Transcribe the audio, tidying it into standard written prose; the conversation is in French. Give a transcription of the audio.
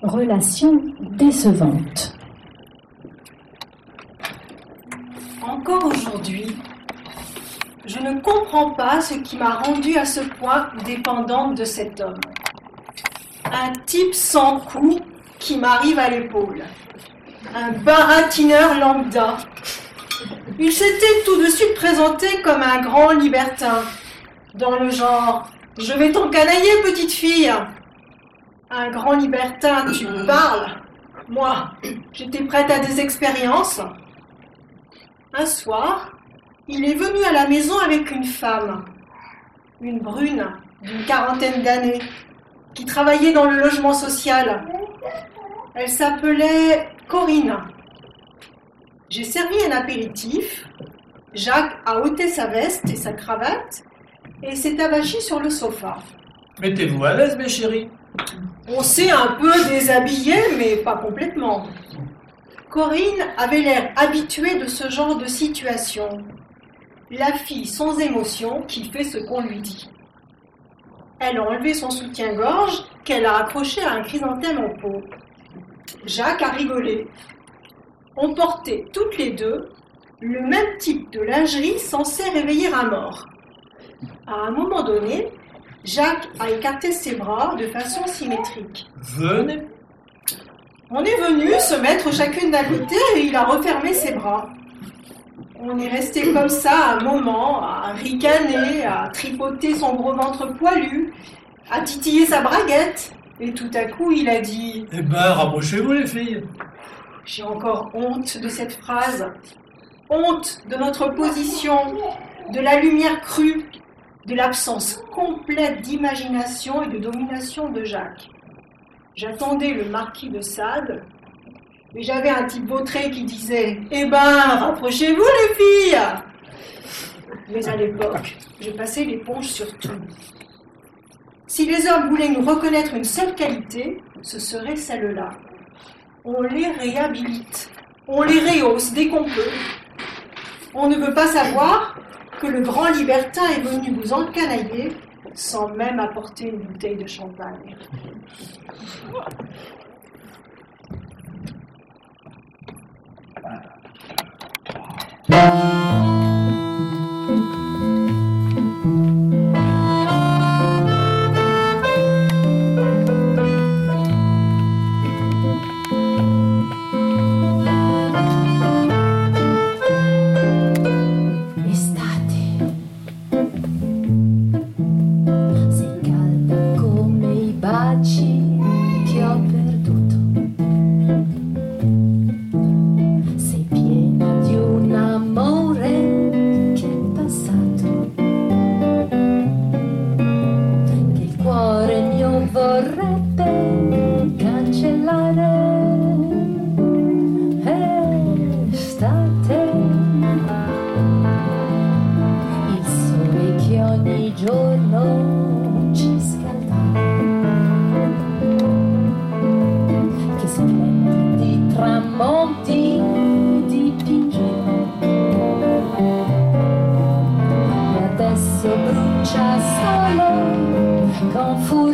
Relation décevante. Encore aujourd'hui, je ne comprends pas ce qui m'a rendue à ce point dépendante de cet homme. Un type sans cou qui m'arrive à l'épaule. Un baratineur lambda. Il s'était tout de suite présenté comme un grand libertin. Dans le genre, je vais t'encanailler, petite fille. Un grand libertin, tu me parles? Moi, j'étais prête à des expériences. Un soir, il est venu à la maison avec une femme, une brune d'une quarantaine d'années, qui travaillait dans le logement social. Elle s'appelait Corinne. J'ai servi un apéritif. Jacques a ôté sa veste et sa cravate et s'est abachi sur le sofa. Mettez-vous à l'aise, mes chéris. On s'est un peu déshabillé, mais pas complètement. Corinne avait l'air habituée de ce genre de situation. La fille sans émotion qui fait ce qu'on lui dit. Elle a enlevé son soutien-gorge qu'elle a accroché à un chrysanthème en pot. Jacques a rigolé. On portait toutes les deux le même type de lingerie censé réveiller un mort. À un moment donné, Jacques a écarté ses bras de façon symétrique. Venez. On est venu se mettre chacune d'un côté et il a refermé ses bras. On est resté comme ça un moment, à ricaner, à tripoter son gros ventre poilu, à titiller sa braguette. Et tout à coup, il a dit « Eh ben, rapprochez-vous, les filles. » J'ai encore honte de cette phrase. Honte de notre position, de la lumière crue, de l'absence complète d'imagination et de domination de Jacques. J'attendais le marquis de Sade, mais j'avais un type vautré qui disait « Eh ben, rapprochez-vous les filles !» Mais à l'époque, je passais l'éponge sur tout. Si les hommes voulaient nous reconnaître une seule qualité, ce serait celle-là. On les réhabilite, on les rehausse dès qu'on peut. On ne veut pas savoir que le grand libertin est venu vous encanailler sans même apporter une bouteille de champagne. Brucia solo con furia.